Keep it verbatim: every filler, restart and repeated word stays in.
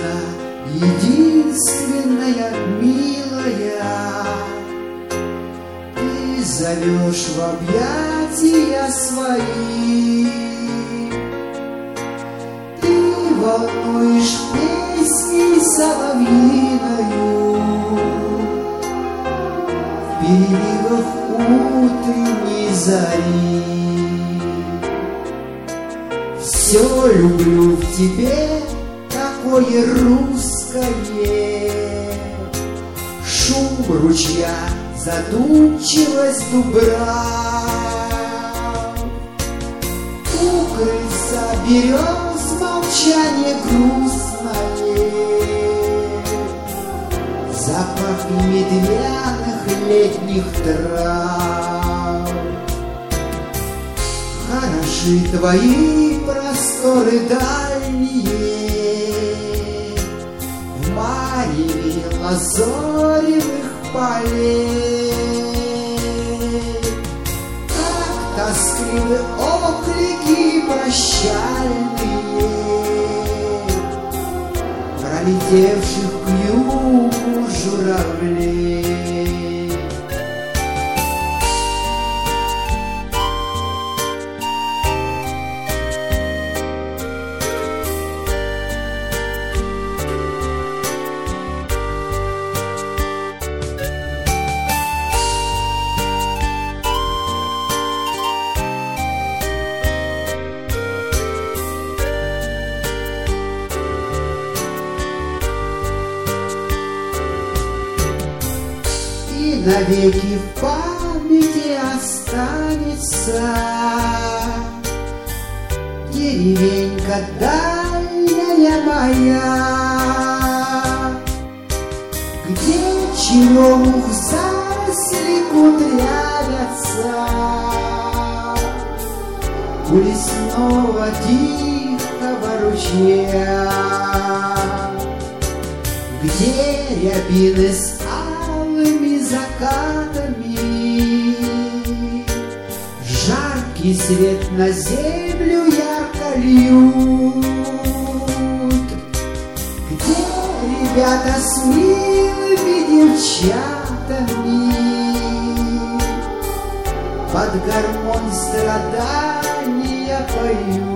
единственная, милая, ты зовешь в объятия свои, ты волнуешь песней соловьиною в переливах утренней зари. Все люблю в тебе такое русское, шум ручья, задумчивость дубрав, у крыльца берез молчание грустное, запах медвяных летних трав. Хороши твои просторы дальние в мареве лазоревых полей, как тоскливы оклики прощальные пролетевших к югу журавлей. Навеки в памяти останется деревенька дальняя моя, где черемух заросли кудрявятся у лесного тихого ручья, где рябины с закатами жаркий свет на землю ярко льют, где ребята с милыми девчатами под гармонь страдания поют.